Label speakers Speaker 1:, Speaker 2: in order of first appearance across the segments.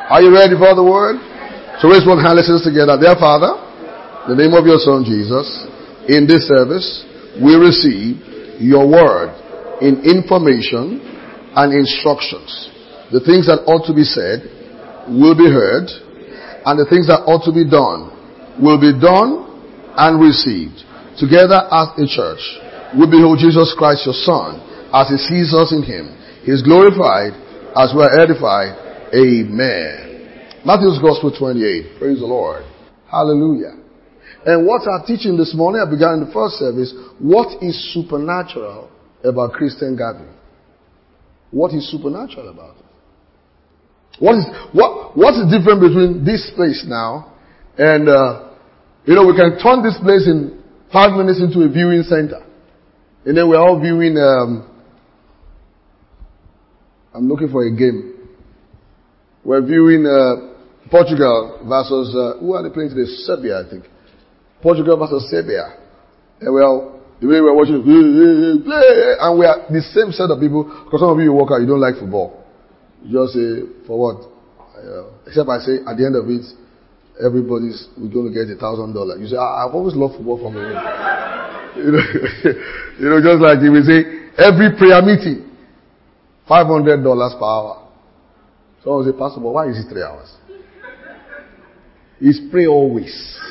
Speaker 1: Are you ready for the word? So raise one hand, let's listen together. Dear Father, in the name of your Son Jesus, in this service, we receive your word in information and instructions. The things that ought to be said will be heard, and the things that ought to be done will be done and received. Together as a church, we behold Jesus Christ, your Son, as he sees us in him. He is glorified as we are edified. Amen. Matthew's Gospel 28. Praise the Lord. Hallelujah. And what our teaching this morning, I began in the first service, what is supernatural about Christian gathering? What is supernatural about it? What is different between this place now and, we can turn this place in 5 minutes into a viewing center. And then we're all viewing, I'm looking for a game. We're viewing, Portugal versus, who are they playing today? Serbia, I think. Portugal versus Serbia. And the way we're watching, play, and we are the same set of people, because some of you walk out, you don't like football. You just say, for what? Except I say, at the end of it, we're going to get $1,000. You say, I've always loved football from the just like if we say, every prayer meeting, $500 per hour. So I say, Pastor, but why is it 3 hours? Is pray always.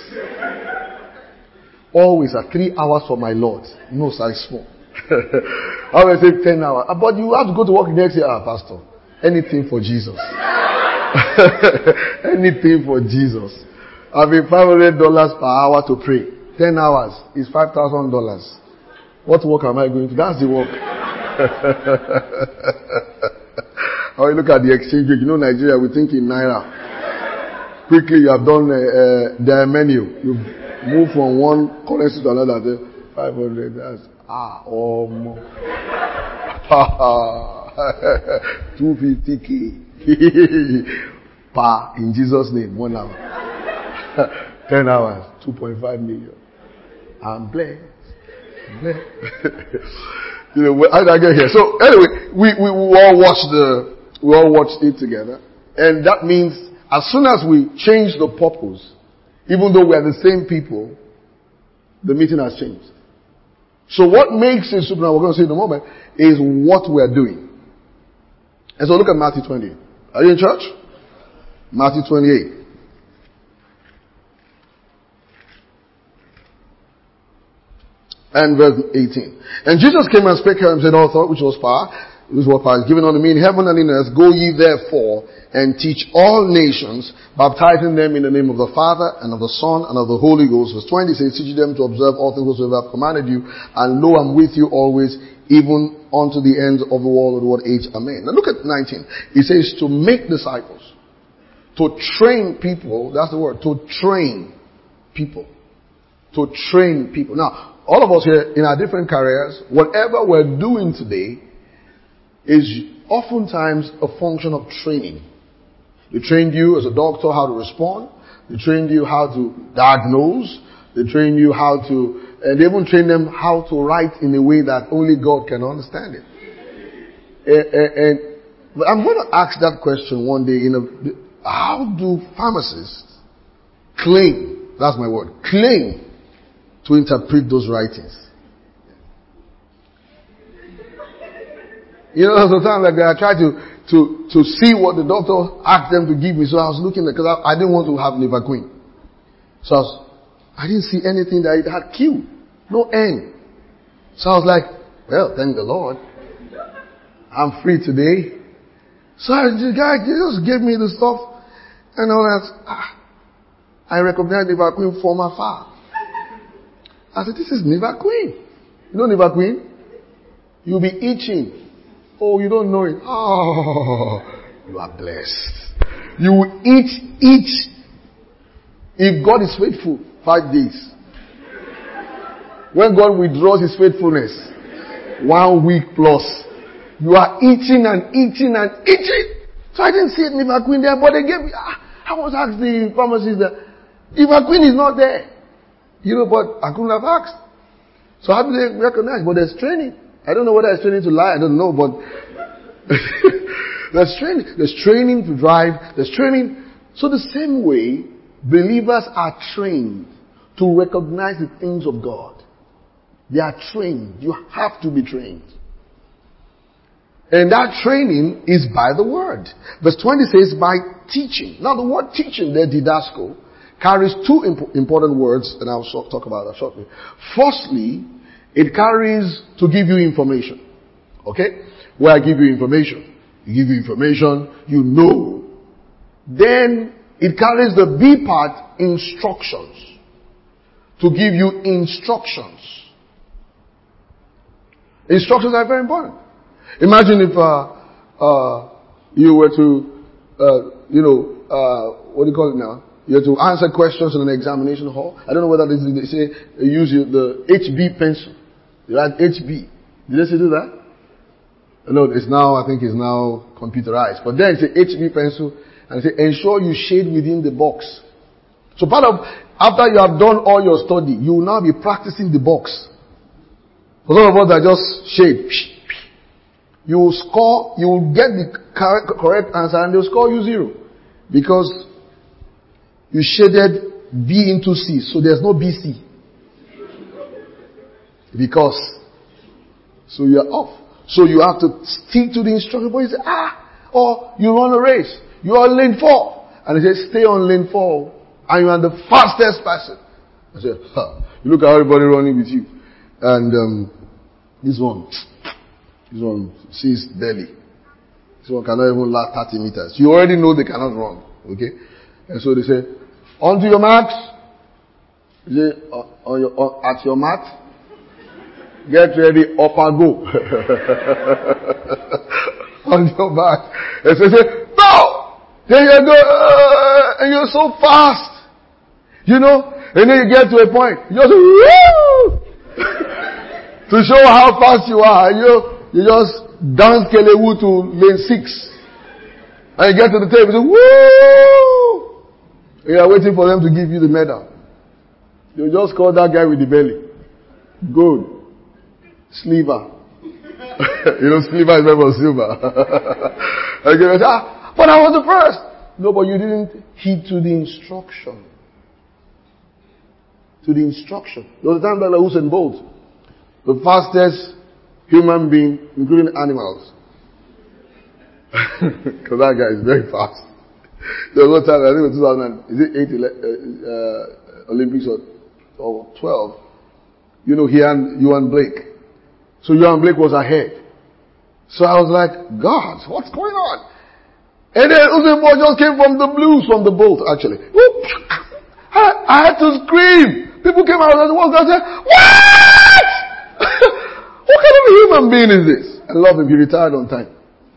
Speaker 1: Always at 3 hours for my Lord. No size small. I will say 10 hours. But you have to go to work next year, Pastor. Anything for Jesus. Anything for Jesus. I mean, $500 per hour to pray. 10 hours is $5,000. What work am I going to? That's the work. Or you look at the exchange rate. Nigeria, we think in Naira. Quickly, you have done their menu. You move from one currency to another. 500. That's more. 250K. In Jesus' name, 1 hour. 10 hours, 2.5 million. I'm blessed. How did I get here? So anyway, we all watched it together, and that means as soon as we change the purpose, even though we are the same people, the meeting has changed. So what makes it supernatural, we're going to see in a moment, is what we are doing. And so look at Matthew 28. Are you in church? Matthew 28. And verse 18. And Jesus came and spake to him and said, all authority which was power, is given unto me in heaven and in earth. Go ye therefore and teach all nations, baptizing them in the name of the Father and of the Son and of the Holy Ghost. Verse 20 says, teach them to observe all things whatsoever I have commanded you, and lo, I'm with you always, even unto the end of the world, of the world age. Amen. Now look at 19. It says to make disciples, to train people. That's the word. To train people. To train people. Now, all of us here in our different careers, whatever we're doing today is oftentimes a function of training. They trained you as a doctor how to respond. They trained you how to diagnose. They trained you how to, and they even trained them how to write in a way that only God can understand it. But I'm going to ask that question one day. How do pharmacists claim, that's my word, claim to interpret those writings? Sometimes like I try to see what the doctor asked them to give me. So I was looking because I didn't want to have Nivaquine. So I didn't see anything that it had Q, no N. So I was like, well, thank the Lord, I'm free today. So the guy just gave me the stuff, and all that. I recognized Nivaquine from afar. I said, this is Nivaquine. You know Nivaquine? You'll be itching. Oh, you don't know it. Oh, you are blessed. You will eat. If God is faithful, 5 days. When God withdraws his faithfulness, 1 week plus, you are eating and eating and eating. So I didn't see it Nivaquine there, but they gave me, I was asked the pharmacist that, Nivaquine is not there. But I couldn't have asked. So how do they recognize? But there's training. I don't know whether it's training to lie. I don't know, but There's training. There's training to drive. There's training. So the same way, believers are trained to recognize the things of God. They are trained. You have to be trained. And that training is by the word. Verse 20 says by teaching. Now the word teaching there, didasko, carries two important words, and I'll talk about that shortly. Firstly, it carries to give you information. Okay? Where I give you information. You give you information, you know. Then it carries the B part, instructions. To give you instructions. Instructions are very important. Imagine if you were to, what do you call it now? You have to answer questions in an examination hall. I don't know whether they say use the HB pencil. You write HB. Did they say do that? No, I think it's now computerized. But then it's a HB pencil, and they say ensure you shade within the box. So after you have done all your study, you will now be practicing the box. For some of us that just shade. You will get the correct answer and they'll score you 0. Because you shaded B into C, so there's no BC. So you're off. So you have to stick to the instruction. But you say, or you run a race. You are on lane 4. And they say, stay on lane 4. And you are the fastest person. I say, you look at everybody running with you. And this one sees barely. This one cannot even last 30 meters. You already know they cannot run. Okay? And so they say, on to your marks. You say, at your mat. Get ready, up and go. On your back. And so they say, no! Then you go, and you're so fast. You know? And then you get to a point. You just, woo! To show how fast you are. You just dance Kelewu to lane 6. And you get to the table, you say, woo! And you are waiting for them to give you the medal. You just call that guy with the belly. Gold. Sliver. Sliver is made from silver. Okay, you say, but I was the first. No, but you didn't heed to the instruction. To the instruction. There was a time that Usain Bolt, the fastest human being, including animals. Because that guy is very fast. There was one time, I think it was 2008 Olympics or 12. He and Johan Blake. So Johan Blake was ahead. So I was like, God, what's going on? And then Usain Bolt just came from the blues, from the boat, actually. I had to scream. People came out and said, what? What kind of a human being is this? I love him. He retired on time.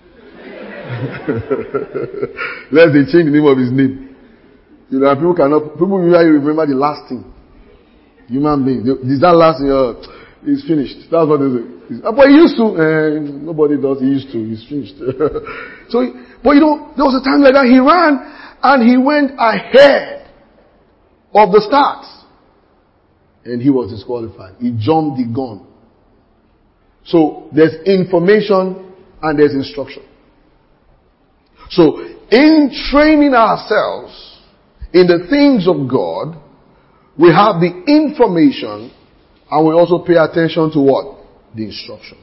Speaker 1: Let's change the name of his name. People usually remember the last thing. Human being. Is that last thing? He's finished. That's what they say. But he used to. Nobody does. He used to. He's finished. But there was a time like that. He ran and he went ahead of the start. And he was disqualified. He jumped the gun. So there's information and there's instruction. So in training ourselves in the things of God, we have the information and we also pay attention to what? The instructions.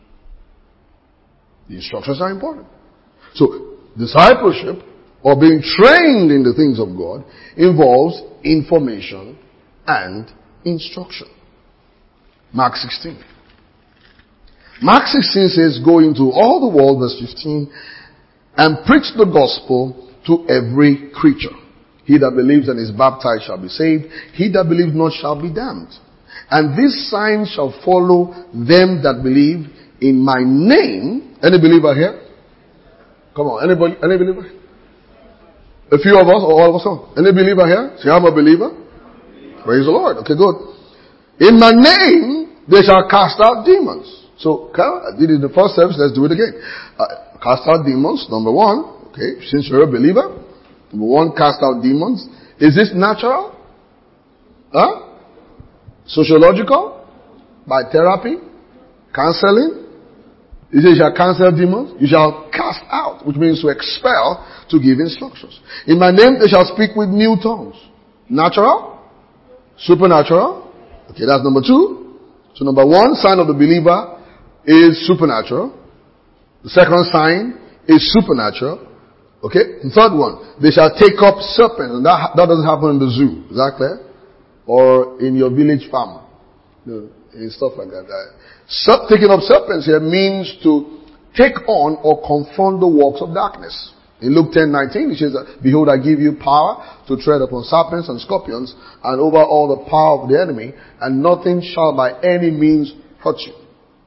Speaker 1: The instructions are important. So discipleship or being trained in the things of God involves information and instruction. Mark 16. Mark 16 says, go into all the world, verse 15, and preach the gospel to every creature. He that believes and is baptized shall be saved. He that believes not shall be damned. And these signs shall follow them that believe in my name. Any believer here? Come on, anybody, any believer? A few of us or all of us? Any believer here? Say, I'm a believer. Praise the Lord. Okay, good. In my name, they shall cast out demons. So, I did it in the first service, let's do it again. Cast out demons, number one. Okay, since you're a believer. Number one, cast out demons. Is this natural? Sociological? By therapy? Counseling? He says you shall cancel demons, you shall cast out, which means to expel, to give instructions. In my name they shall speak with new tongues. Natural? Supernatural? Okay, that's number 2. So number 1, sign of the believer is supernatural. The second sign is supernatural. Okay? The third one, they shall take up serpents. And that doesn't happen in the zoo. Is that clear? Or in your village farm. And stuff like that. Taking up serpents here means to take on or confront the works of darkness. In Luke 10:19, it says, behold, I give you power to tread upon serpents and scorpions and over all the power of the enemy, and nothing shall by any means hurt you.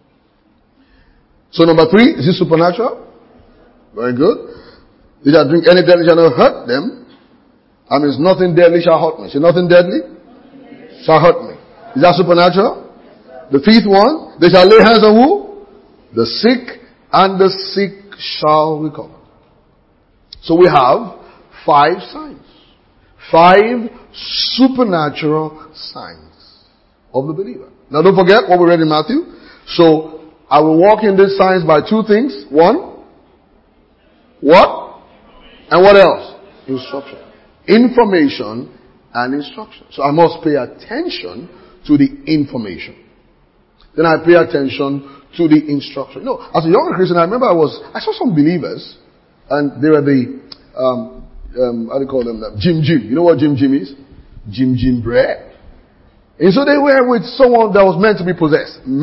Speaker 1: So number 3, is it supernatural? Very good. They shall drink any deadly shall not hurt them. That means nothing deadly shall hurt me. Say nothing deadly shall hurt me. Is that supernatural? The 5th one, they shall lay hands on who? The sick, and the sick shall recover. So we have 5 signs. 5 supernatural signs of the believer. Now don't forget what we read in Matthew. So I will walk in these signs by 2 things. 1, what? And what else? Instruction. Information and instruction. So I must pay attention to the information. Then I pay attention to the instruction. As a younger Christian, I remember I saw some believers, and they were the, how do you call them? Jim. You know what Jim is? Jim bread. And so they were with someone that was meant to be possessed. And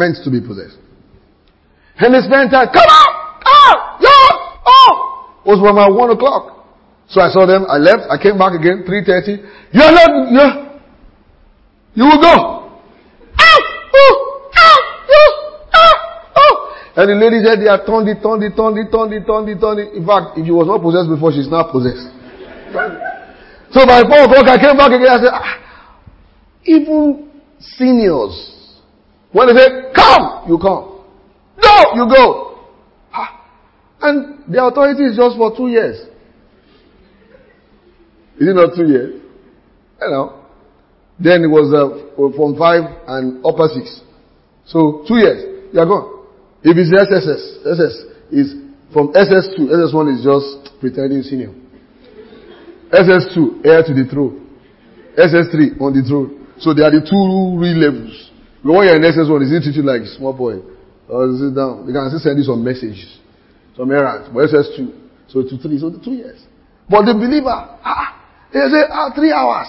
Speaker 1: they spent time, come out! It was from 1 o'clock. So I saw them, I left, I came back again, 3:30. You will go. And the lady said they are turned it. In fact, if she was not possessed before, she's now possessed. So by 4 o'clock, I came back again, I said, even seniors, when they say, come, you come. No, you go. And the authority is just for 2 years. Is it not 2 years? Then it was from 5 and upper 6. So 2 years, you are gone. If it's SS is from SS2. SS1 is just pretending senior. SS2, heir to the throne. SS3, on the throne. So they are the 2 real levels. But when you're in SS1, is it treated like a small boy? Or sit down. They can still send you some messages, some errands. But SS2, so to 3, so 2 years. But the believer, they say, 3 hours.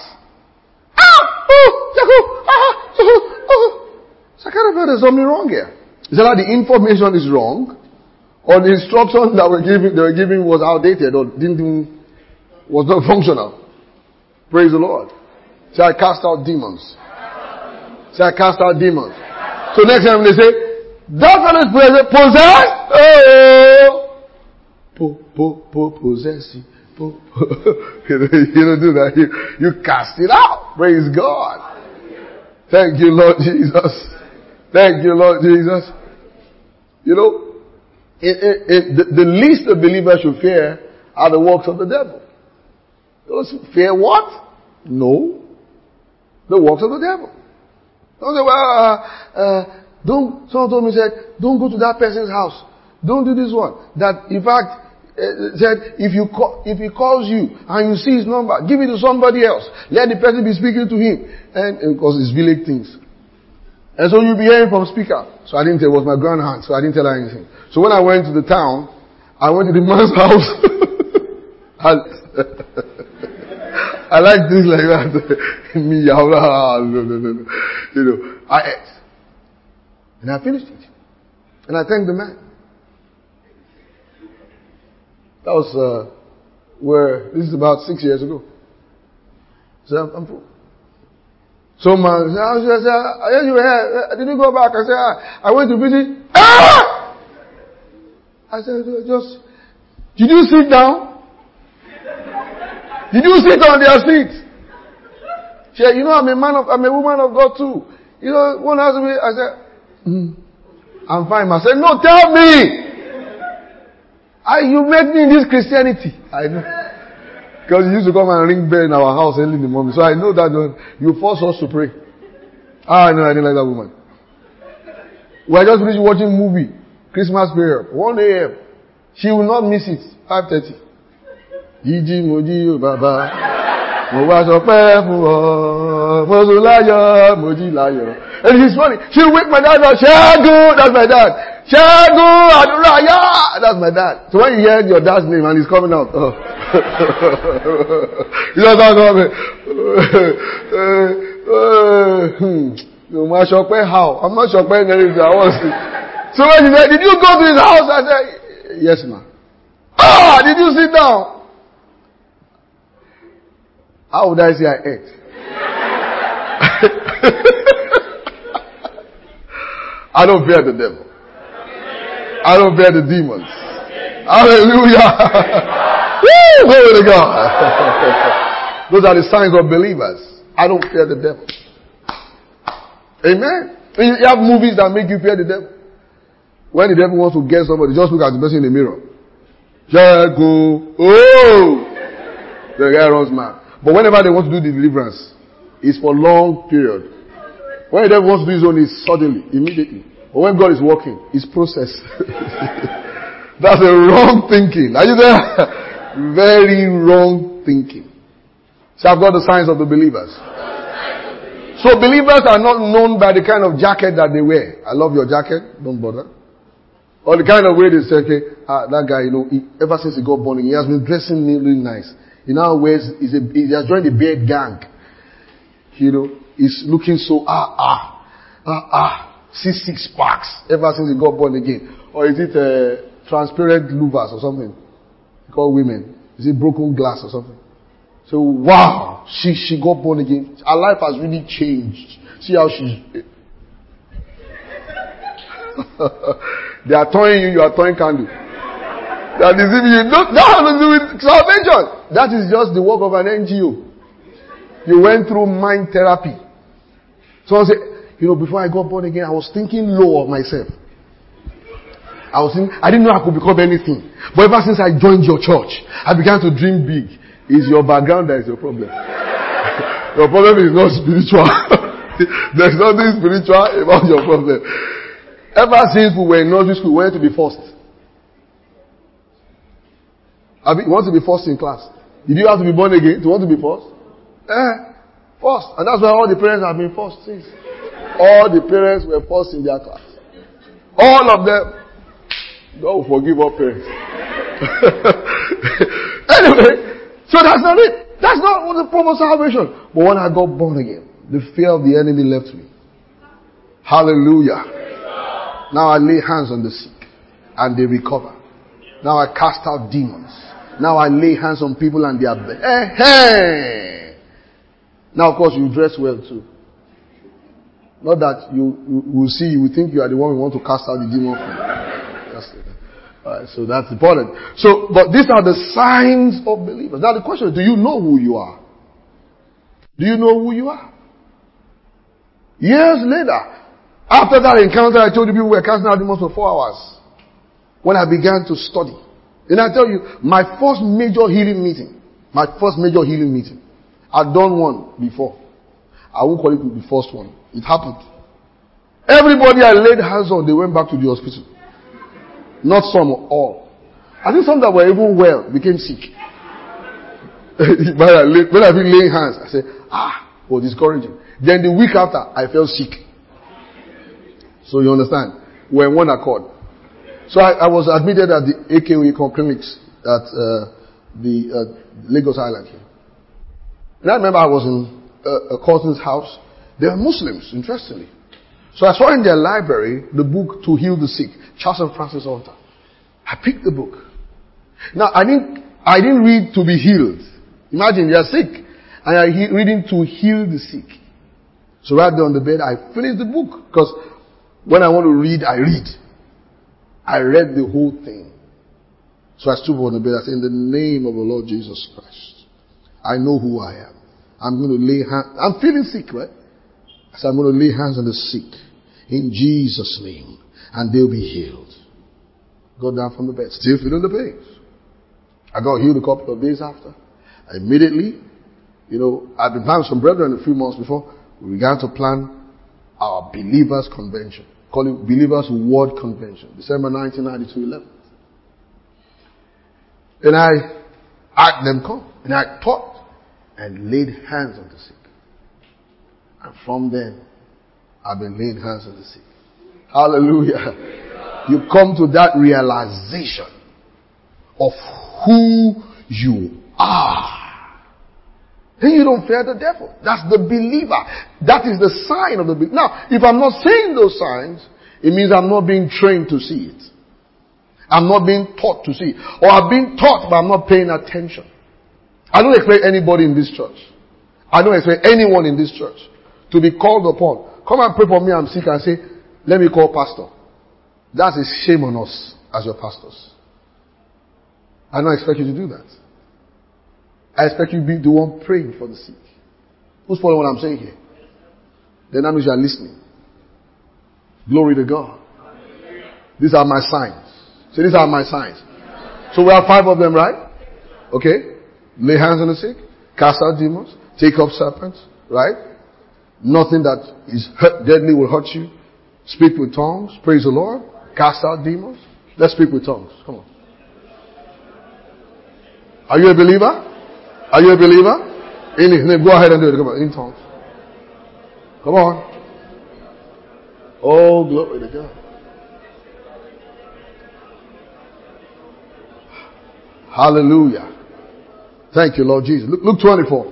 Speaker 1: So I kind of feel there's something wrong here. Is that the information is wrong? Or the instruction that they were giving was outdated or was not functional? Praise the Lord. Say, I cast out demons. Say, I cast out demons. So next time they say, that one is possessed. Possess. You don't do that. You cast it out. Praise God. Thank you, Lord Jesus. Thank you, Lord Jesus. The least a believer should fear are the works of the devil. Those fear what? No. The works of the devil. Don't say, someone told me, don't go to that person's house. Don't do this one. That, in fact, said, if he calls you and you see his number, give it to somebody else. Let the person be speaking to him. And because it's village things. And so you'll be hearing from speaker. So I didn't tell, it was my grand aunt, so I didn't tell her anything. So when I went to the town, I went to the man's house. I like things like that. Me, no. I ate. And I finished it. And I thanked the man. That was this is about 6 years ago. So I'm full. So man said, I you were here. Did you go back? I said, I went to visit. I said, did you sit down? Did you sit on their seat? She said, I'm a woman of God too. One asked me, I said, I'm fine. I said, no, tell me. You make me in this Christianity. I know. Because you used to come and ring bell in our house early in the morning. So I know that you force us to pray. No, I didn't like that woman. We are just finished watching movie. Christmas period, 1 a.m. She will not miss it. 5:30. Yiji moji baba. Mo wa sope fun o. Mo so layo, moji layo. And it's funny. She'll wake my dad up. Shagu, that's my dad. Shagu, Aduraya, that's my dad. So when you hear your dad's name and he's coming out, oh. You know that's what how? I'm not sure anything. I was. So when he said, did you go to his house? I said, yes, ma'am. Ah, did you sit down? How would I say I ate? I don't fear the devil. I don't fear the demons. Hallelujah. Woo, glory to God. Those are the signs of believers. I don't fear the devil. Amen. You have movies that make you fear the devil. When the devil wants to get somebody, just look at the person in the mirror. Just go, oh! The guy runs mad. But whenever they want to do the deliverance, it's for long period. When the devil wants to do his own, it's suddenly, immediately. But when God is working, it's process. That's a wrong thinking. Are you there? Very wrong thinking. So I've got the signs of the believers. So believers are not known by the kind of jacket that they wear. I love your jacket. Don't bother. Or the kind of way they say, okay, that guy, ever since he got born, he has been dressing really nice. He now wears, he has joined the beard gang. He's looking so, see 6 packs ever since he got born again. Or is it transparent louvers or something? They call women. Is it broken glass or something? So, wow, she got born again. Her life has really changed. See how she's... They are towing you, you are towing candle. They are deceiving you. That has to do with salvation. That is just the work of an NGO. You went through mind therapy. Someone said, before I got born again, I was thinking low of myself. I didn't know I could become anything. But ever since I joined your church, I began to dream big. It's your background that is your problem. Your problem is not spiritual. There's nothing spiritual about your problem. Ever since we were in nursery school, we wanted to be first. You want to be first in class. Did you have to be born again to want to be first? First. And that's why all the parents have been first since. All the parents were first in their class. All of them. God will forgive all parents. Anyway, so that's not it. That's not what the form of salvation. But when I got born again, the fear of the enemy left me. Hallelujah. Now I lay hands on the sick and they recover. Now I cast out demons. Now I lay hands on people and they are blessed. Now of course you dress well too. Not that you will see, you will think you are the one who want to cast out the demon from. Alright, so that's important. So, but these are the signs of believers. Now the question is, do you know who you are? Do you know who you are? Years later, after that encounter, I told you people were casting out demons for 4 hours. When I began to study. And I tell you, my first major healing meeting, I'd done one before. I won't call it the first one. It happened. Everybody I laid hands on, they went back to the hospital. Not some, all. I think some that were even well became sick. When I been laying hands, I said, it was discouraging. Then the week after, I felt sick. So you understand? We're in one accord. So I was admitted at the AKOE clinics at the Lagos Island here. And I remember I was in a cousin's house. They were Muslims, interestingly. So I saw in their library the book To Heal the Sick, Charles and Francis Alter. I picked the book. Now I didn't read to be healed. Imagine you're sick and I'm reading To Heal the Sick. So right there on the bed, I finished the book because when I want to read, I read. I read the whole thing. So I stood on the bed. I said, in the name of the Lord Jesus Christ, I know who I am. I'm going to lay hands. I'm feeling sick, right? I said, I'm going to lay hands on the sick in Jesus' name, and they'll be healed. Got down from the bed, still feeling the pain. I got healed a couple of days after. Immediately, I'd been planning some brethren a few months before. We began to plan our believers' convention. Call it Believers Word Convention, December 1992, 11th. And I had them come, and I taught and laid hands on the sick. And from then, I've been laying hands on the sick. Hallelujah. You come to that realization of who you are. Then you don't fear the devil. That's the believer. That is the sign of the believer. Now, if I'm not saying those signs, it means I'm not being trained to see it. I'm not being taught to see it. Or I've been taught, but I'm not paying attention. I don't expect anybody in this church. I don't expect anyone in this church to be called upon. Come and pray for me, I'm sick, and say, let me call pastor. That's a shame on us as your pastors. I don't expect you to do that. I expect you to be the one praying for the sick. Who's following what I'm saying here? Then that means you are listening. Glory to God. These are my signs. So these are my signs. So we have 5 of them, right? Okay. Lay hands on the sick. Cast out demons. Take up serpents. Right? Nothing that is deadly will hurt you. Speak with tongues. Praise the Lord. Cast out demons. Let's speak with tongues. Come on. Are you a believer? Are you a believer? In His name. Go ahead and do it. Come on. In tongues. Come on. Oh, glory to God. Hallelujah. Thank you, Lord Jesus. Luke 24.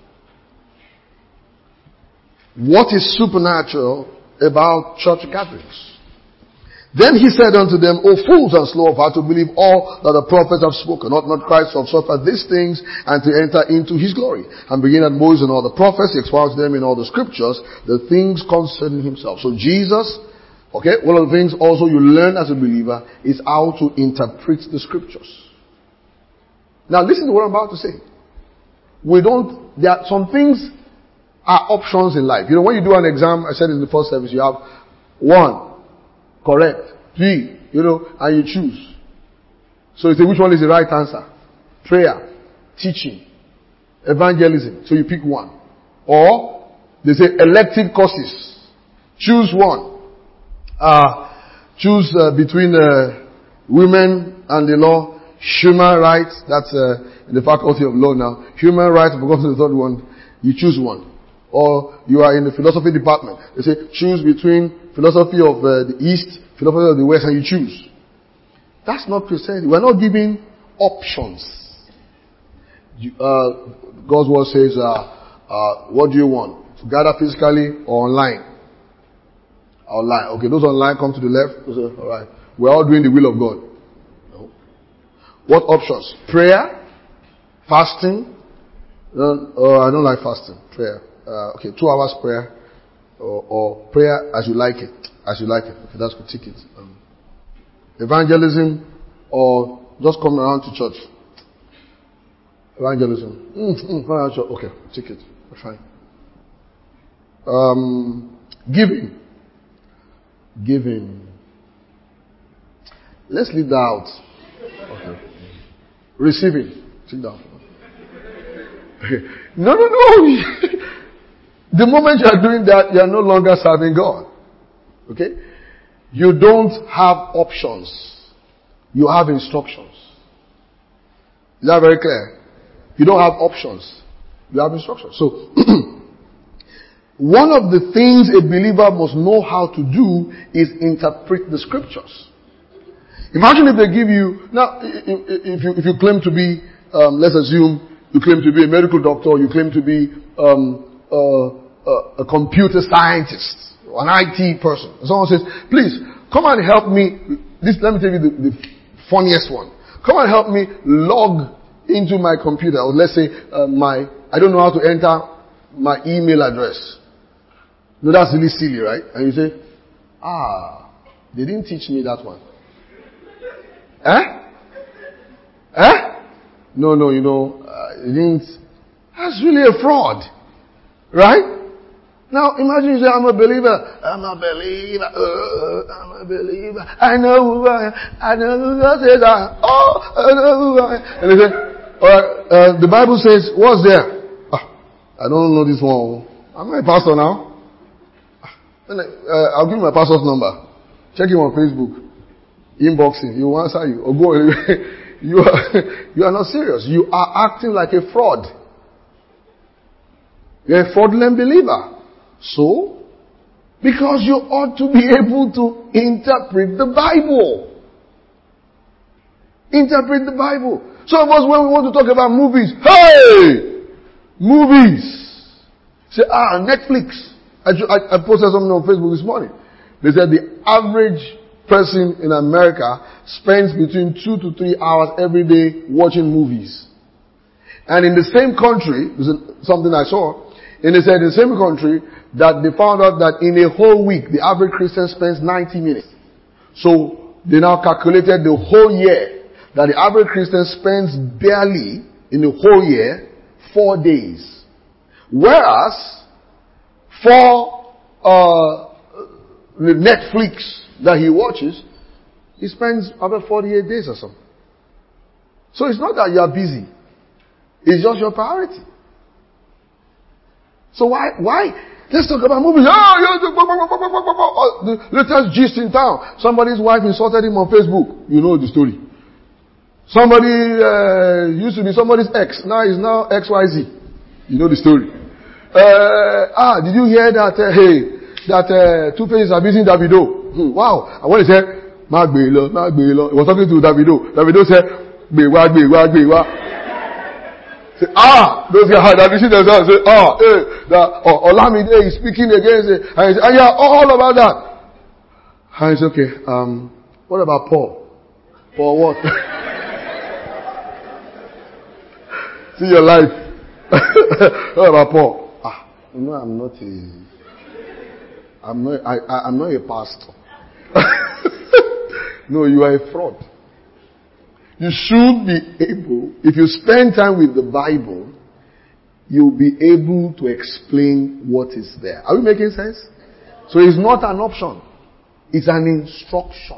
Speaker 1: What is supernatural about church gatherings? Then he said unto them, O fools and slow of heart to believe all that the prophets have spoken. Ought not Christ to have suffered these things and to enter into his glory? And beginning at Moses and all the prophets, he expounds them in all the scriptures, the things concerning himself. So Jesus, okay, one of the things also you learn as a believer is how to interpret the scriptures. Now listen to what I'm about to say. There are some things are options in life. You know, when you do an exam, I said in the first service, you have 1, correct, 3, and you choose. So you say, which one is the right answer? Prayer, teaching, evangelism. So you pick one. Or, they say elective courses. Choose one. Choose between women and the law, human rights, that's in the faculty of law now. Human rights, I forgot the third one. You choose one. Or you are in the philosophy department. They say, choose between philosophy of the East, philosophy of the West, and you choose. That's not Christianity. We're not giving options. God's word says, what do you want? To gather physically or online? Online. Okay, those online come to the left. Alright. We're all doing the will of God. No. What options? Prayer? Fasting? I don't like fasting. Prayer. 2 hours prayer, or prayer as you like it. As you like it. Okay, that's good. Take it. Evangelism, or just come around to church. Evangelism. Okay, take it. Fine. Giving. Let's leave that out. Okay. Receiving. Sit down. No. The moment you are doing that, you are no longer serving God. Okay? You don't have options. You have instructions. Is that very clear? You don't have options. You have instructions. So, one of the things a believer must know how to do is interpret the scriptures. Imagine if they give you, now, if you claim to be, let's assume, you claim to be a medical doctor, you claim to be a computer scientist, or an IT person. And someone says, please, come and help me. Let me tell you the funniest one. Come and help me log into my computer. Or let's say, I don't know how to enter my email address. No, that's really silly, right? And you say, they didn't teach me that one. No, it didn't. That's really a fraud. Right? Now, imagine you say, I'm a believer. I'm a believer. I know who I am. I know who God says I am. I know who I am. And they say, alright, the Bible says, what's there? I don't know this one. I'm not a pastor now. I'll give you my pastor's number. Check him on Facebook. Inboxing. He will answer you. Or go anyway. You are not serious. You are acting like a fraud. You're a fraudulent believer. So, because you ought to be able to interpret the Bible. Interpret the Bible. Some of us, when we want to talk about movies, hey! Movies! Say, Netflix. I posted something on Facebook this morning. They said the average person in America spends between 2 to 3 hours every day watching movies. And in the same country, this is something I saw, and they said in the same country that they found out that in a whole week, the average Christian spends 90 minutes. So they now calculated the whole year that the average Christian spends barely in the whole year 4 days. Whereas for the Netflix that he watches, he spends about 48 days or something. So it's not that you are busy. It's just your priority. So why? Let's talk about movies. The latest gist in town. Somebody's wife insulted him on Facebook. You know the story. Somebody used to be somebody's ex. Now he's now XYZ. You know the story. Did you hear that? Two-Face is abusing Davido. Wow. And when he said, Magbelo, he was talking to Davido. Davido said, Bewa. Say, those guys that visit themselves say, Olamide is speaking against it. And he said, yeah, all about that. And he said, okay, what about Paul? Paul what? See your life. What about Paul? No, I'm not a pastor. No, you are a fraud. You should be able, if you spend time with the Bible, you'll be able to explain what is there. Are we making sense? So it's not an option. It's an instruction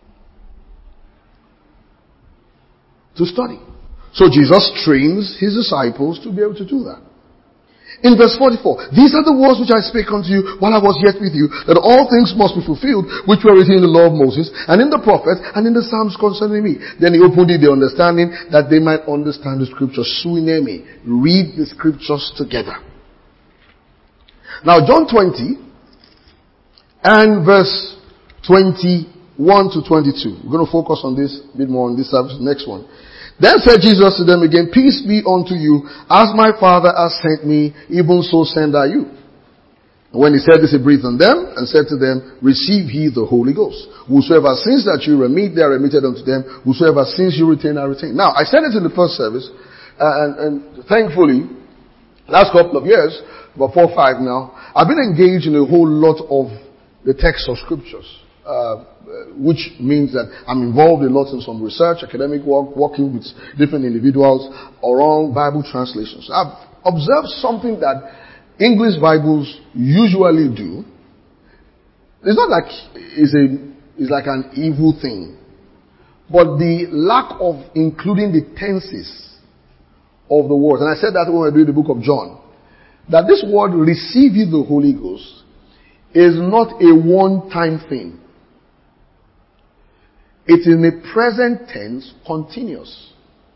Speaker 1: to study. So Jesus trains his disciples to be able to do that. In verse 44, these are the words which I spake unto you while I was yet with you, that all things must be fulfilled, which were written in the law of Moses, and in the prophets, and in the Psalms concerning me. Then he opened their understanding, that they might understand the scriptures. Suinemi. Read the scriptures together. Now John 20, and verse 21 to 22. We're going to focus on this a bit more on this service, next one. Then said Jesus to them again, peace be unto you, as my Father has sent me, even so send I you. And when he said this, he breathed on them, and said to them, receive ye the Holy Ghost. Whosoever sins that you remit, they are remitted unto them. Whosoever sins you retain, are retained. Now, I said it in the first service, and thankfully, last couple of years, about 4 or 5 now, I've been engaged in a whole lot of the text of scriptures. Which means that I'm involved a lot in some research, academic work, working with different individuals around Bible translations. I've observed something that English Bibles usually do. It's not like it's like an evil thing, but the lack of including the tenses of the words. And I said that when we were doing the book of John, that this word receive ye the Holy Ghost is not a one-time thing. It's in a present tense, continuous.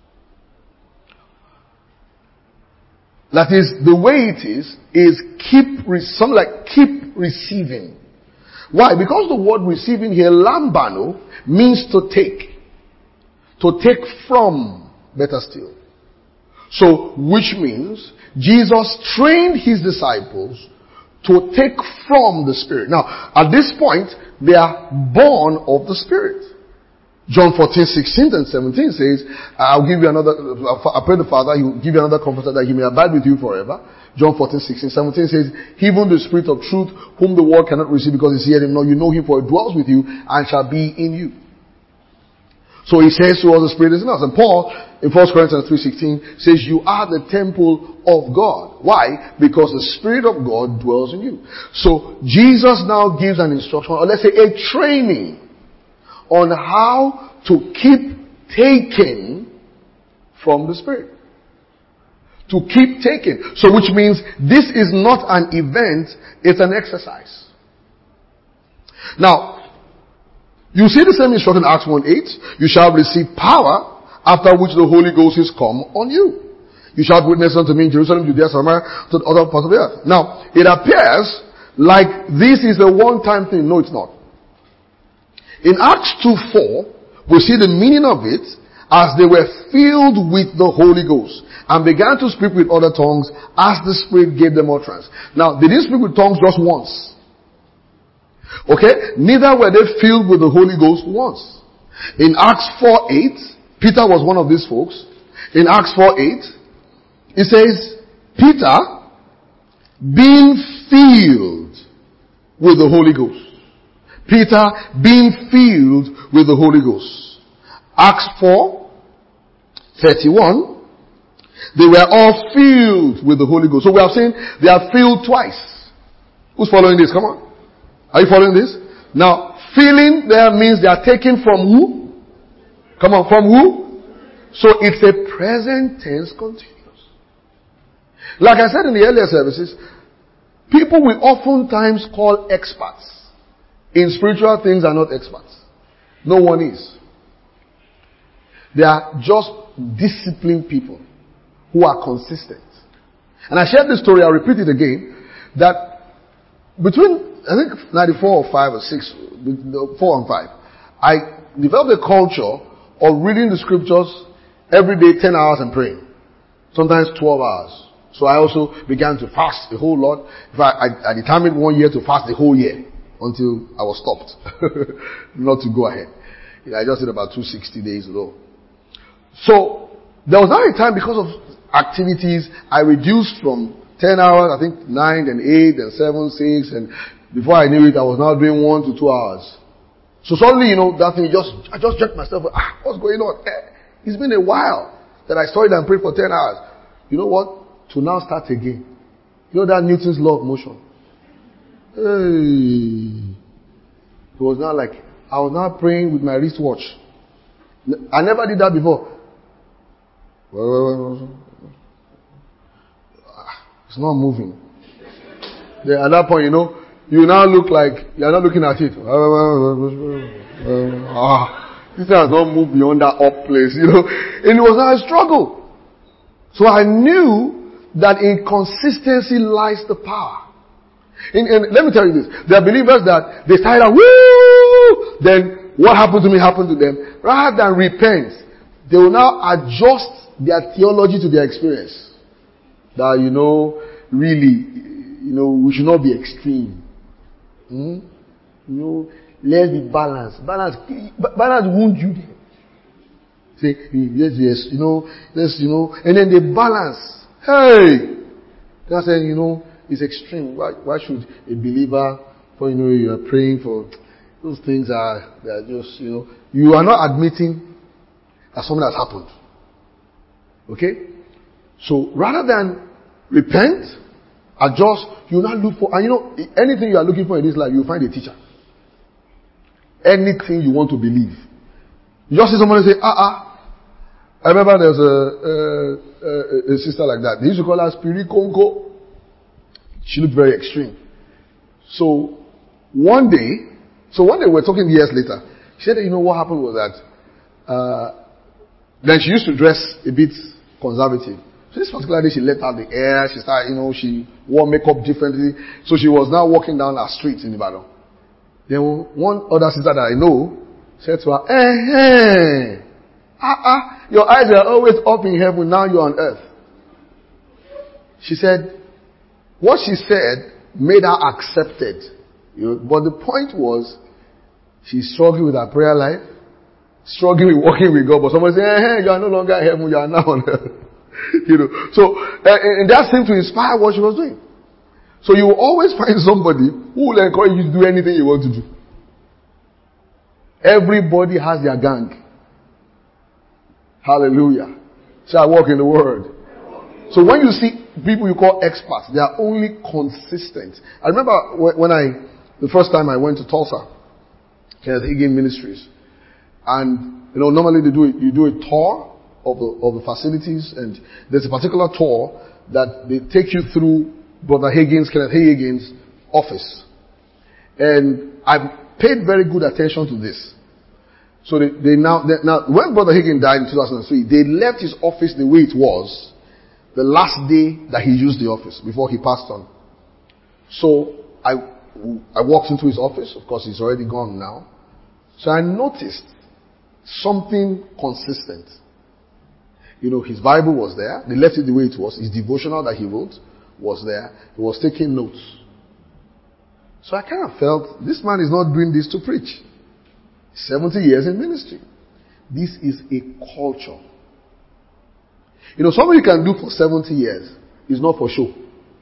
Speaker 1: That is, the way it is something like keep receiving. Why? Because the word receiving here, lambano, means to take. To take from, better still. So, which means, Jesus trained his disciples to take from the Spirit. Now, at this point, they are born of the Spirit. John 14, 16 and 17 says, I'll give you another, I pray the Father, he will give you another comforter that he may abide with you forever. John 14, 16, 17 says, even the Spirit of truth, whom the world cannot receive because it's here him not, you know him for he dwells with you and shall be in you. So he says to us, the Spirit is in us. And Paul, in 1 Corinthians 3:16, says, you are the temple of God. Why? Because the Spirit of God dwells in you. So Jesus now gives an instruction, or let's say a training, on how to keep taking from the Spirit. To keep taking. So which means this is not an event, it's an exercise. Now, You see the same instruction in Acts 1:8. You shall receive power after which the Holy Ghost is come on you. You shall witness unto me in Jerusalem, Judea, Samaria, to the other parts of the earth. Now, it appears like this is a one-time thing. No, it's not. In Acts 2:4, we see the meaning of it as they were filled with the Holy Ghost and began to speak with other tongues as the Spirit gave them utterance. Now, they didn't speak with tongues just once. Okay? Neither were they filled with the Holy Ghost once. In Acts 4:8, Peter was one of these folks. In Acts 4:8, it says, Peter, being filled with the Holy Ghost. Peter being filled with the Holy Ghost. Acts 4:31, they were all filled with the Holy Ghost. So we have seen they are filled twice. Who's following this? Come on. Are you following this? Now, filling there means they are taken from who? Come on, from who? So it's a present tense continuous. Like I said in the earlier services, people will oftentimes call experts in spiritual things are not experts. No one is. They are just disciplined people who are consistent. And I shared this story, I'll repeat it again, that between I think 94 or 5 or 6, 4 and 5, I developed a culture of reading the scriptures every day 10 hours and praying. Sometimes 12 hours. So I also began to fast a whole lot. In fact, I determined 1 year to fast the whole year until I was stopped. Not to go ahead. I just did about 260 days though. So there was now a time because of activities I reduced from 10 hours, I think 9, then 8, then 7, 6, and before I knew it, I was now doing 1 to 2 hours. So suddenly, that thing I just checked myself, what's going on? It's been a while that I studied and prayed for 10 hours. You know what? To now start again. You know that Newton's law of motion? Hey. It was now like, I was now praying with my wristwatch. I never did that before. It's not moving. Then at that point, you now look like you're not looking at it. This thing has not moved beyond that up place, And it was now a struggle. So I knew that in consistency lies the power. And let me tell you this. There are believers that they started out, woo! Then what happened to me happened to them. Rather than repent, they will now adjust their theology to their experience. That, really, we should not be extreme. Let's be balanced. Balance won't you there. Say, yes, and then they balance. Hey! They're saying, it's extreme. Why should a believer, you are praying for those things they are just, you are not admitting that something has happened. Okay? So rather than repent, adjust, you now look for, and anything you are looking for in this life, you'll find a teacher. Anything you want to believe. You just see somebody say, I remember there was a sister like that. They used to call her Spirit Congo. She looked very extreme. So one day we're talking years later, she said, what happened was that, then she used to dress a bit conservative. So this particular day she let out the air, she started, she wore makeup differently. So she was now walking down our streets in Ibadan. Then one other sister that I know said to her, your eyes are always up in heaven, now you're on earth. She said, what she said made her accepted. But the point was, she's struggling with her prayer life, struggling with walking with God, but somebody said, you are no longer in heaven, you are now on earth. So, and that seemed to inspire what she was doing. So you will always find somebody who will encourage you to do anything you want to do. Everybody has their gang. Hallelujah. Shall I walk in the word? So when you see people you call experts, they are only consistent. I remember when the first time I went to Tulsa, Kenneth Hagin Ministries, and normally you do a tour of the facilities, and there's a particular tour that they take you through Brother Kenneth Hagin's office. And I paid very good attention to this. So now, when Brother Hagin died in 2003, they left his office the way it was the last day that he used the office before he passed on. So I walked into his office. Of course, he's already gone now. So I noticed something consistent. His Bible was there. They left it the way it was. His devotional that he wrote was there. He was taking notes. So I kind of felt, this man is not doing this to preach. 70 years in ministry. This is a culture. Something you can do for 70 years is not for show.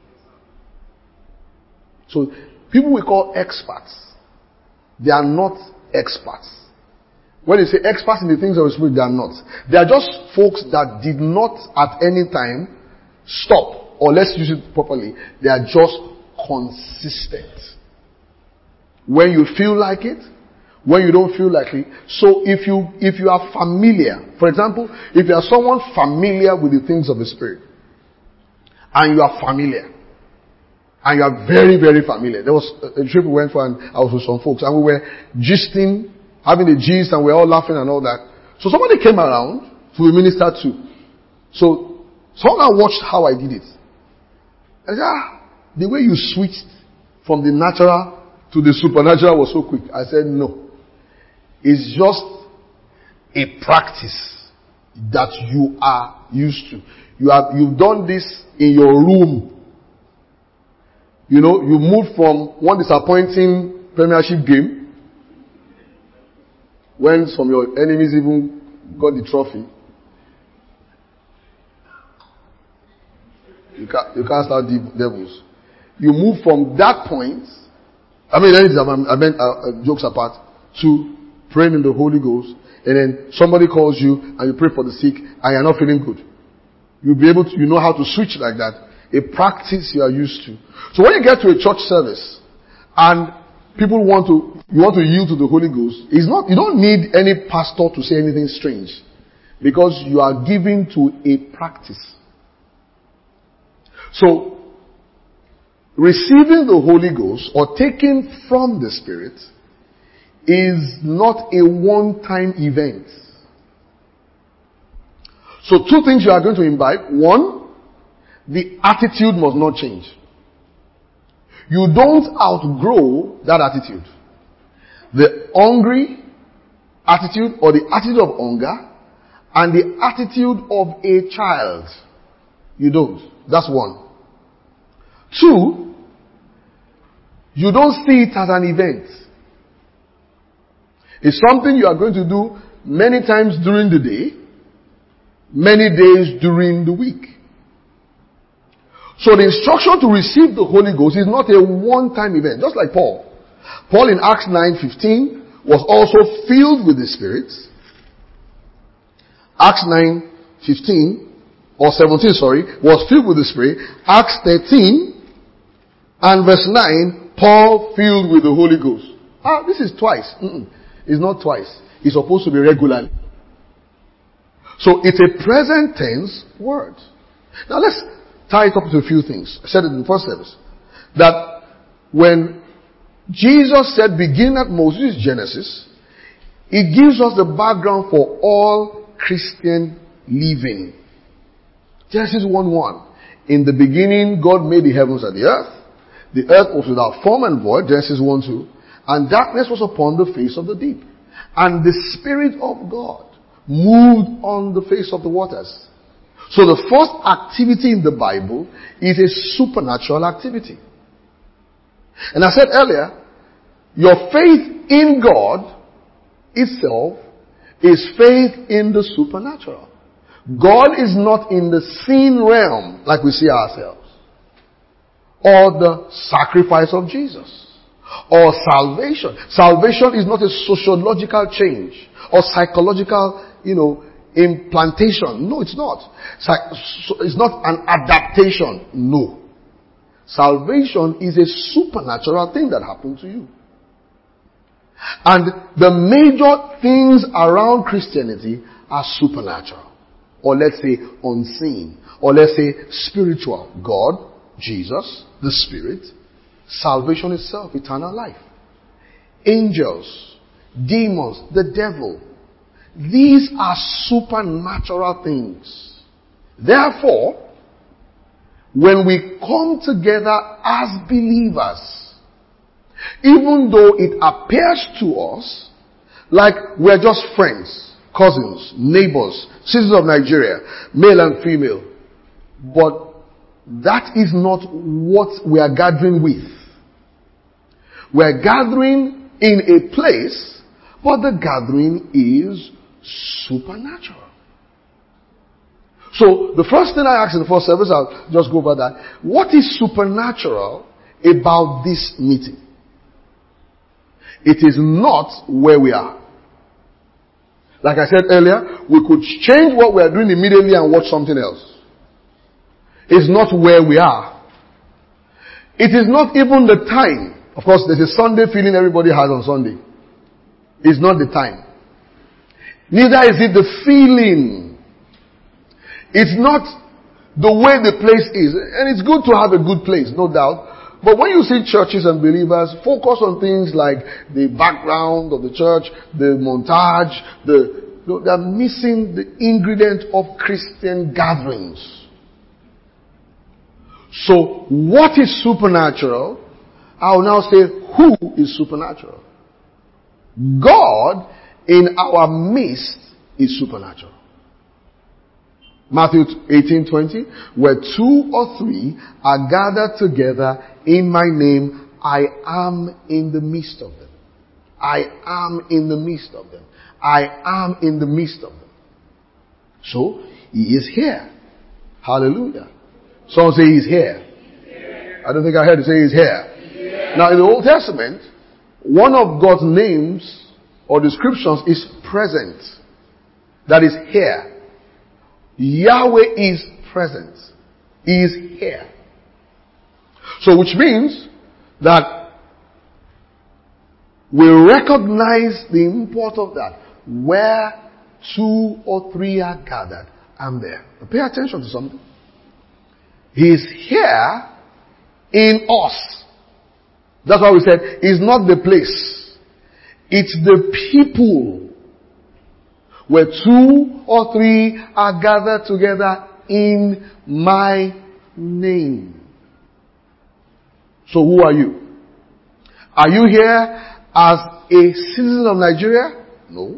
Speaker 1: So people we call experts, they are not experts. When they say experts in the things of the Spirit, they are not. They are just folks that did not at any time stop, or let's use it properly, they are just consistent. When you feel like it, when you don't feel like it. So if you are familiar, for example, if you are someone familiar with the things of the Spirit, and you are familiar, and you are very, very familiar. There was a trip we went for, and I was with some folks, and we were gisting, having a gist, and we were all laughing and all that. So somebody came around to minister to. So someone watched how I did it. And said, the way you switched from the natural to the supernatural was so quick. I said, no. It's just a practice that you are used to. You've done this in your room. You moved from one disappointing Premiership game when some of your enemies even got the trophy. You cast out devils. You move from that point, jokes apart, to praying in the Holy Ghost, and then somebody calls you and you pray for the sick and you're not feeling good. You'll be able to, know how to switch like that. A practice you are used to. So when you get to a church service and people you want to yield to the Holy Ghost, you don't need any pastor to say anything strange, because you are given to a practice. So receiving the Holy Ghost or taking from the Spirit is not a one-time event. So two things you are going to imbibe. One, the attitude must not change. You don't outgrow that attitude. The hungry attitude, or the attitude of hunger, and the attitude of a child, you don't. That's one. Two, you don't see it as an event. It's something you are going to do many times during the day, many days during the week. So the instruction to receive the Holy Ghost is not a one-time event. Just like Paul. Paul in Acts 9:15 was also filled with the Spirit. Acts 9:15 or 17, was filled with the Spirit. Acts 13 and verse 9, Paul filled with the Holy Ghost. This is twice. It's not twice. It's supposed to be regularly. So it's a present tense word. Now let's tie it up to a few things. I said it in the first service. That when Jesus said begin at Moses, Genesis, it gives us the background for all Christian living. Genesis 1:1. In the beginning, God made the heavens and the earth. The earth was without form and void, Genesis 1:2. And darkness was upon the face of the deep. And the Spirit of God moved on the face of the waters. So the first activity in the Bible is a supernatural activity. And I said earlier, your faith in God itself is faith in the supernatural. God is not in the seen realm like we see ourselves, or the sacrifice of Jesus, or salvation. Salvation is not a sociological change or psychological, implantation. No, it's not. It's not an adaptation. No. Salvation is a supernatural thing that happened to you. And the major things around Christianity are supernatural, or let's say unseen, or let's say spiritual. God, Jesus, the Spirit, salvation itself, eternal life, angels, demons, the devil, These are supernatural things. Therefore, when we come together as believers, even though it appears to us like we're just friends, cousins, neighbors, citizens of Nigeria, male and female, but that is not what we are gathering with. We're gathering in a place, but the gathering is supernatural. So, the first thing I asked in the first service, I'll just go over that. What is supernatural about this meeting? It is not where we are. Like I said earlier, we could change what we are doing immediately and watch something else. It's not where we are. It is not even the time. Of course, there's a Sunday feeling everybody has on Sunday. It's not the time. Neither is it the feeling. It's not the way the place is. And it's good to have a good place, no doubt. But when you see churches and believers focus on things like the background of the church, the montage, they're missing the ingredient of Christian gatherings. So, what is supernatural? I'll now say, who is supernatural? God in our midst is supernatural. Matthew 18:20, where 2 or 3 are gathered together in my name, I am in the midst of them. I am in the midst of them. I am in the midst of them. So, he is here. Hallelujah. Someone say he's here. I don't think I heard you say he's here. Now in the Old Testament, one of God's names or descriptions is present. That is here. Yahweh is present. He is here. So which means that we recognize the import of that. Where 2 or 3 are gathered, I'm there. But pay attention to something. He is here in us. That's why we said, it's not the place. It's the people. Where 2 or 3 are gathered together in my name. So who are you? Are you here as a citizen of Nigeria? No.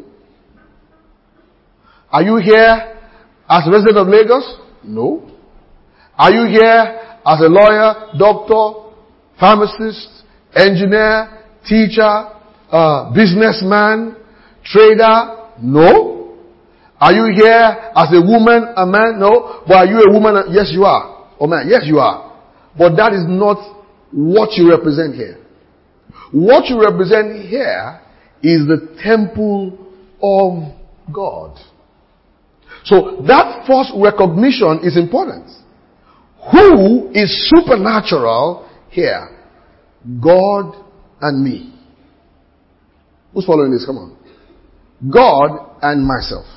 Speaker 1: Are you here as a resident of Lagos? No. Are you here as a lawyer, doctor, pharmacist, engineer, teacher, businessman, trader? No. Are you here as a woman, a man? No. But are you a woman? Yes, you are. Oh man, yes, you are. But that is not what you represent here. What you represent here is the temple of God. So that first recognition is important. Who is supernatural here? God and me. Who's following this? Come on. God and myself.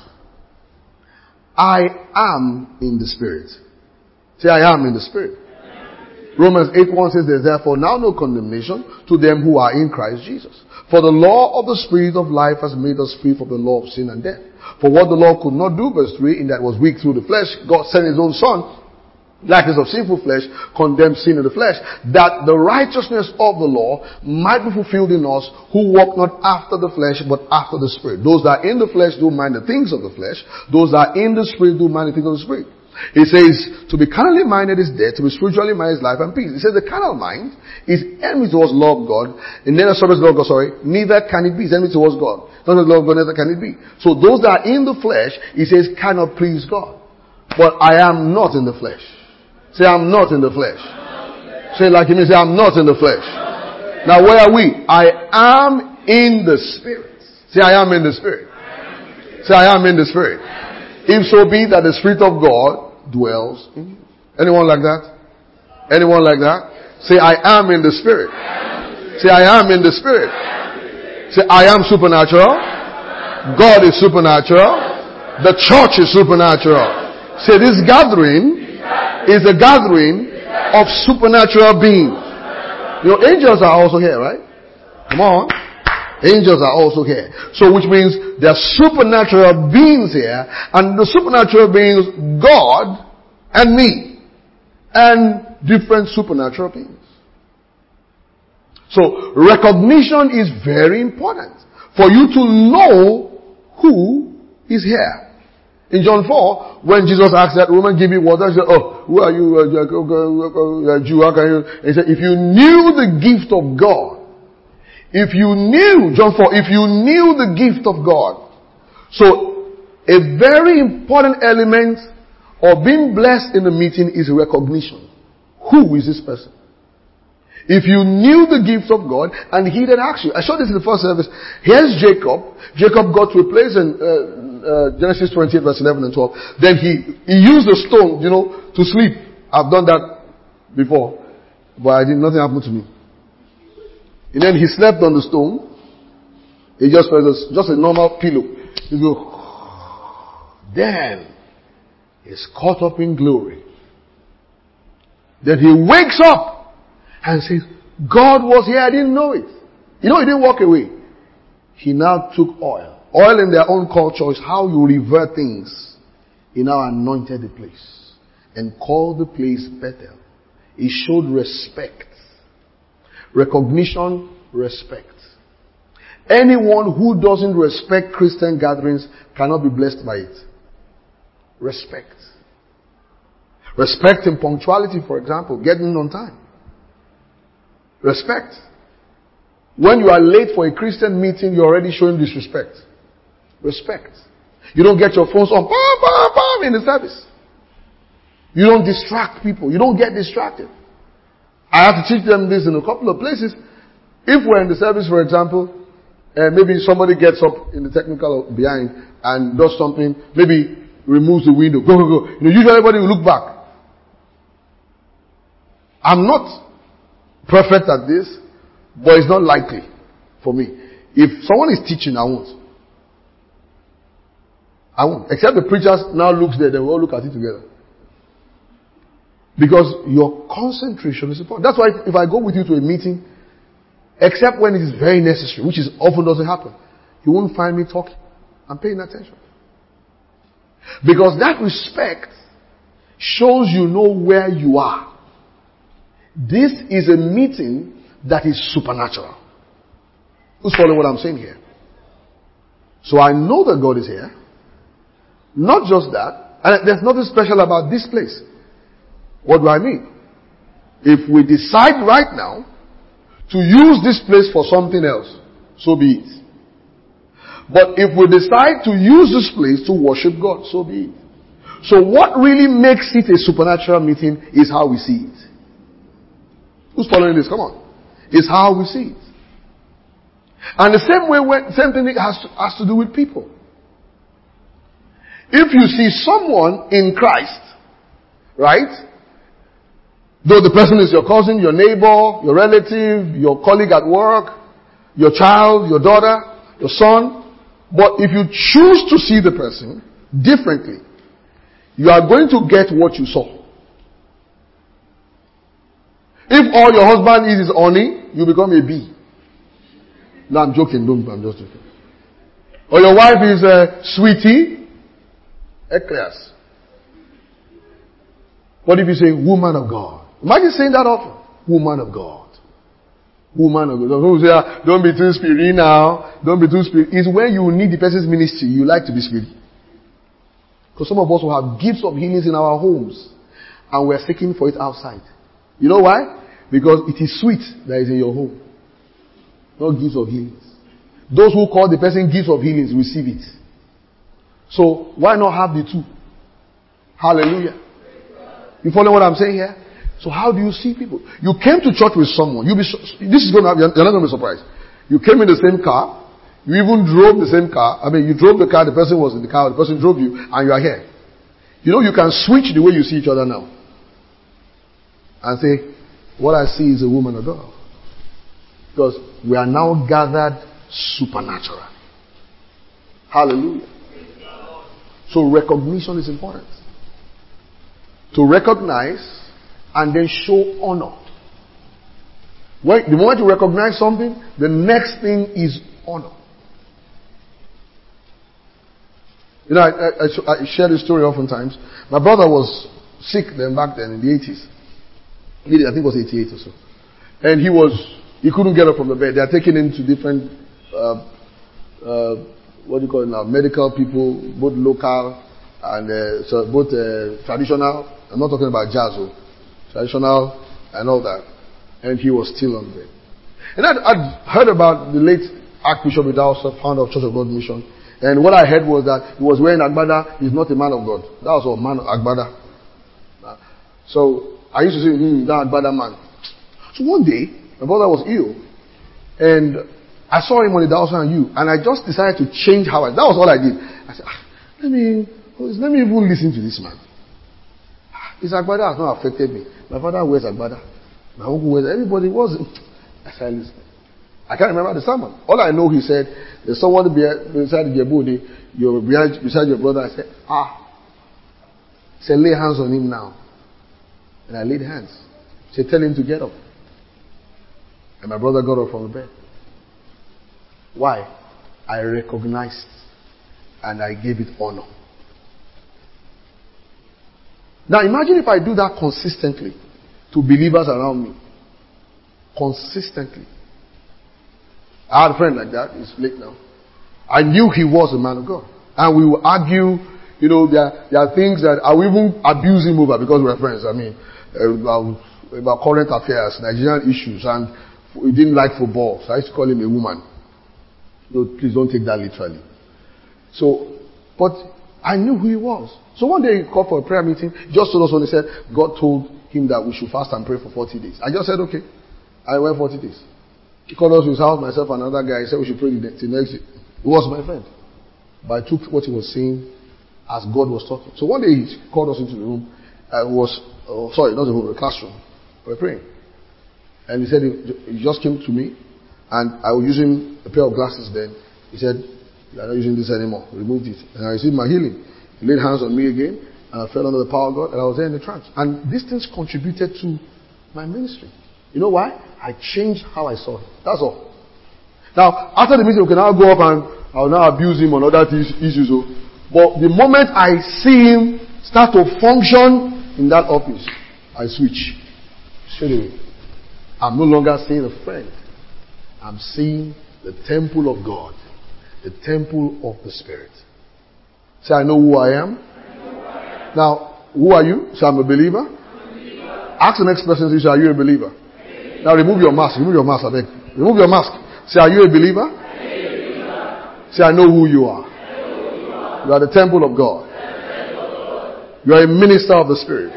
Speaker 1: I am in the Spirit. Say, I am in the Spirit. Romans 8:1 says, there's therefore now no condemnation to them who are in Christ Jesus. For the law of the Spirit of life has made us free from the law of sin and death. For what the law could not do, verse 3, in that was weak through the flesh, God sent his own Son, likeness of sinful flesh, condemned sin in the flesh, that the righteousness of the law might be fulfilled in us who walk not after the flesh, but after the Spirit. Those that are in the flesh do mind the things of the flesh. Those that are in the Spirit do mind the things of the Spirit. He says, to be carnally minded is death, to be spiritually minded is life and peace. He says the carnal mind is enemy towards law of God, and neither serves the law of God, neither can it be. It's enemy towards God. Not the law of God, neither can it be. So those that are in the flesh, he says, cannot please God. But I am not in the flesh. Say, I'm not in the flesh. Say it like you mean, say, I'm not in the flesh. Now where are we? I am in the Spirit. Say, I am in the Spirit. Say, I am in the Spirit. If so be that the Spirit of God dwells in you. Anyone like that? Anyone like that? Say, I am in the Spirit. Say, I am in the Spirit. Say, I am supernatural. God is supernatural. The church is supernatural. Say, this gathering is a gathering of supernatural beings. You know, angels are also here, right? Come on. Angels are also here. So which means there are supernatural beings here, and the supernatural beings, God and me, and different supernatural beings. So recognition is very important for you to know who is here. In John 4, when Jesus asked that woman, give me water, she said, oh, who are you? Jew, how can you? He said, if you knew the gift of God, if you knew, John 4, if you knew the gift of God. So, a very important element of being blessed in the meeting is recognition. Who is this person? If you knew the gift of God, and he then asked you. I showed this in the first service. Here's Jacob. Jacob got to a place in Genesis 28 verse 11 and 12. Then he used a stone, to sleep. I've done that before. But nothing happened to me. And then he slept on the stone. He just felt just a normal pillow. You go, then he's caught up in glory. Then he wakes up and says, God was here, I didn't know it. He didn't walk away. He now took oil. Oil in their own culture is how you revert things. He now anointed the place and called the place Bethel. He showed respect. Recognition, respect. Anyone who doesn't respect Christian gatherings cannot be blessed by it. Respect. Respect in punctuality, for example, getting on time. Respect. When you are late for a Christian meeting, you're already showing disrespect. Respect. You don't get your phones on in the service. You don't distract people. You don't get distracted. I have to teach them this in a couple of places. If we're in the service, for example, maybe somebody gets up in the technical behind and does something, maybe removes the window, go. Usually everybody will look back. I'm not perfect at this, but it's not likely for me. If someone is teaching, I won't. Except the preachers now looks there, they will all look at it together. Because your concentration is important. That's why if I go with you to a meeting, except when it is very necessary, which is often doesn't happen, you won't find me talking. I'm paying attention. Because that respect shows you know where you are. This is a meeting that is supernatural. Who's following what I'm saying here? So I know that God is here. Not just that. And there's nothing special about this place. What do I mean? If we decide right now to use this place for something else, so be it. But if we decide to use this place to worship God, so be it. So what really makes it a supernatural meeting is how we see it. Who's following this? Come on. It's how we see it. And the same thing has to do with people. If you see someone in Christ, right? Though the person is your cousin, your neighbor, your relative, your colleague at work, your child, your daughter, your son. But if you choose to see the person differently, you are going to get what you saw. If all your husband is honey, you become a bee. No, I'm joking. I'm just joking. Or your wife is sweetie, Ecclesiastes. What if you say woman of God? Imagine saying that often. Woman of God. Woman of God. Don't say, don't be too spiritual now. Don't be too spiritual. It's when you need the person's ministry, you like to be spiritual. Because some of us will have gifts of healings in our homes. And we're seeking for it outside. You know why? Because it is sweet that is in your home. Not gifts of healings. Those who call the person gifts of healings receive it. So why not have the two? Hallelujah. You follow what I'm saying here? So how do you see people? You came to church with someone. You're not going to be surprised. You came in the same car. You even drove the same car. You drove the car, the person was in the car, the person drove you, and you are here. You can switch the way you see each other now. And say, what I see is a woman of God. Because we are now gathered supernaturally. Hallelujah. So recognition is important. To recognize and then show honor. The moment you recognize something, the next thing is honor. You know, I share this story oftentimes. My brother was sick back then in the 80s. I think it was 88 or so. And he couldn't get up from the bed. They are taking him to different, what do you call it now, medical people, both local and both traditional. I'm not talking about jazz, traditional and all that. And he was still on the bed. And I'd heard about the late Archbishop Idahosa, founder of Church of God Mission. And what I heard was that he was wearing agbada. He's not a man of God. That was a man of agbada. So I used to say, that agbada man. So one day, my brother was ill. And I saw him on the Idahosa and you. And I just decided to change that was all I did. I said, let me even listen to this man. His agbada has not affected me. My father wears agbada. My uncle wears, everybody was. I said, listen. I can't remember the sermon. All I know, he said, there's someone beside Jebudi, beside your brother. I said, He said, lay hands on him now. And I laid hands. He said, tell him to get up. And my brother got up from the bed. Why? I recognized and I gave it honor. Now imagine if I do that consistently to believers around me. Consistently. I had a friend like that. He's late now. I knew he was a man of God. And we would argue, there are things that I will even abuse him over because we're friends. I mean, about current affairs, Nigerian issues, and he didn't like football. So I used to call him a woman. Please don't take that literally. But I knew who he was. So one day he called for a prayer meeting. Just told us when he said, God told him that we should fast and pray for 40 days. I just said, okay. I went 40 days. He called us to his house, myself and another guy. He said we should pray till next week. He was my friend. But I took what he was saying as God was talking. So one day he called us into the room. Not the room, the classroom. We were praying. And he said he just came to me. And I was using a pair of glasses then. He said, you are not using this anymore. Removed it. And I received my healing. He laid hands on me again. And I fell under the power of God. And I was there in the trance. And these things contributed to my ministry. You know why? I changed how I saw him. That's all. Now, after the meeting, we can now go up and I'll now abuse him on other issues. But the moment I see him start to function in that office, I switch. Straight away. I'm no longer seeing a friend. I'm seeing the temple of God. The temple of the Spirit. Say, I know who I am. Now, who are you? Say, I'm a believer. Ask the next person, say, are you a believer? Now remove your mask. Remove your mask, I beg. Remove your mask. Say, are you a believer? Say, I know who you are. You are the temple of God. You are a minister of the Spirit.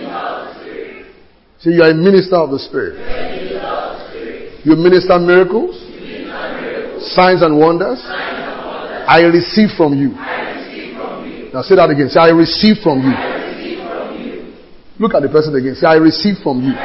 Speaker 1: Say, you are a minister of the Spirit. You minister miracles, signs and wonders. I receive from you. Now say that again. Say, I receive from you. Look at the person again. Say, I receive from you.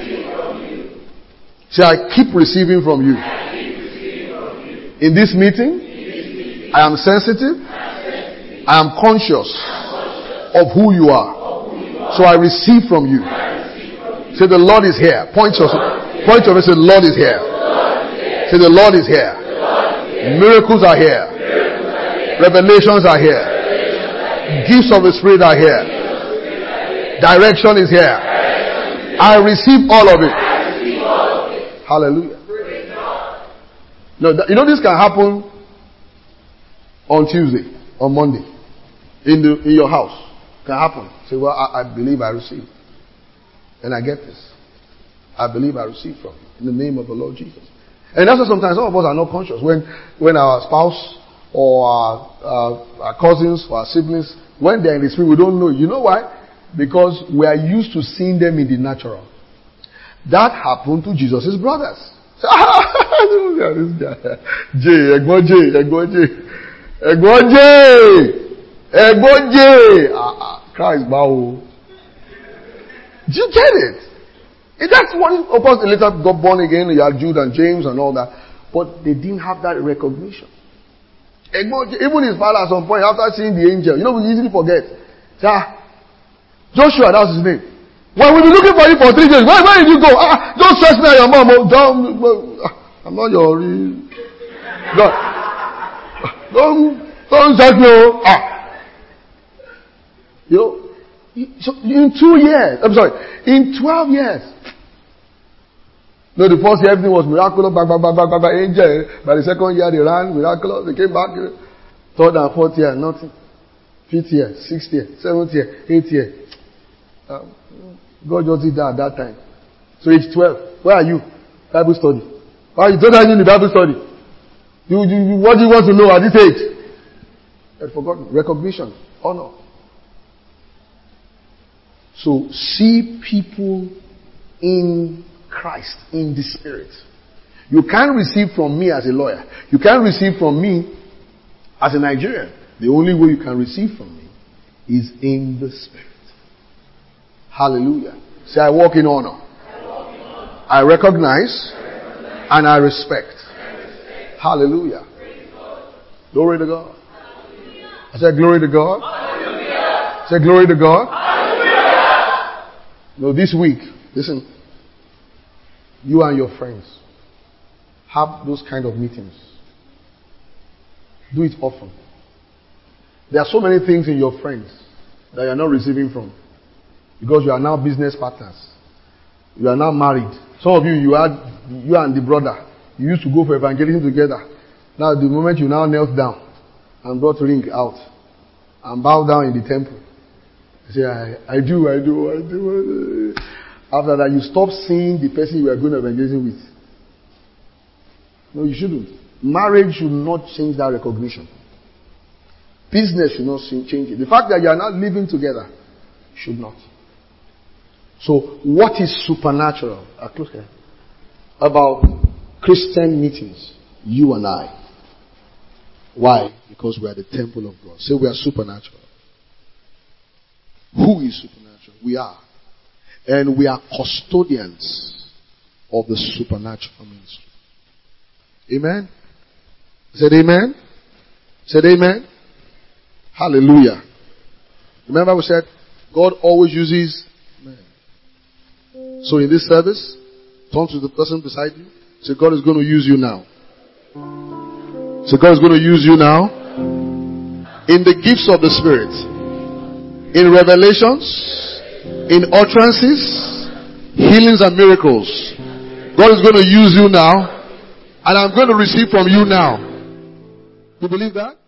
Speaker 1: Say, I keep receiving from you. In this meeting, I am sensitive. I am conscious of who you are. So I receive from you. Say, the Lord is here. Point your way. Say, the Lord is here. Say, the Lord is here. Miracles are here. Revelations are here. Gifts of the Spirit are here. Direction is here. I receive all of it. Hallelujah. No, this can happen on Tuesday, on Monday, in your house. It can happen. Say, well, I believe I receive. And I get this. I believe I receive from you in the name of the Lord Jesus. And that's why sometimes some of us are not conscious when our spouse or our cousins or our siblings, when they're in the spirit, we don't know. You know why? Because we are used to seeing them in the natural. That happened to Jesus' brothers. This guy. Christ, bow. Do you get it? And that's what, of course, they later got born again. You had Jude and James and all that. But they didn't have that recognition. Even his father at some point, after seeing the angel, we easily forget. Joshua, that's his name. When we'll be looking for you for 3 days, where did you go? Don't stress me and your mom. I'm not your real. Don't stress me. So in 2 years, in 12 years. No, the first year everything was miraculous, angel. By the second year they ran, miraculous, they came back. Third and fourth year, nothing. Fifth year, sixth year, seventh year, eighth year. God just did that at that time. So age 12, where are you? Bible study. Why you don't have in the Bible study? What do you want to know at this age? I've forgotten. Recognition, honor. So see people in Christ, in the Spirit. You can't receive from me as a lawyer. You can't receive from me as a Nigerian. The only way you can receive from me is in the Spirit. Hallelujah. Say, I walk in honor. I recognize and I respect. Hallelujah. Glory to God. I said glory to God. Say glory to God. No, this week, listen, you and your friends have those kind of meetings. Do it often. There are so many things in your friends that you are not receiving from, because you are now business partners. You are now married. Some of you and the brother, you used to go for evangelism together. Now, the moment you now knelt down and brought ring out and bowed down in the temple, you say, I do. After that, you stop seeing the person you are going to evangelism with. No, you shouldn't. Marriage should not change that recognition. Business should not change it. The fact that you are not living together should not. So, what is supernatural about Christian meetings? You and I. Why? Because we are the temple of God. So we are supernatural. Who is supernatural? We are. And we are custodians of the supernatural ministry. Amen? Said amen? Said amen? Hallelujah. Remember we said God always uses men. So in this service, turn to the person beside you. Say, God is going to use you now. So God is going to use you now in the gifts of the Spirit, in revelations, in utterances, healings and miracles. God is going to use you now, and I'm going to receive from you now. You believe that?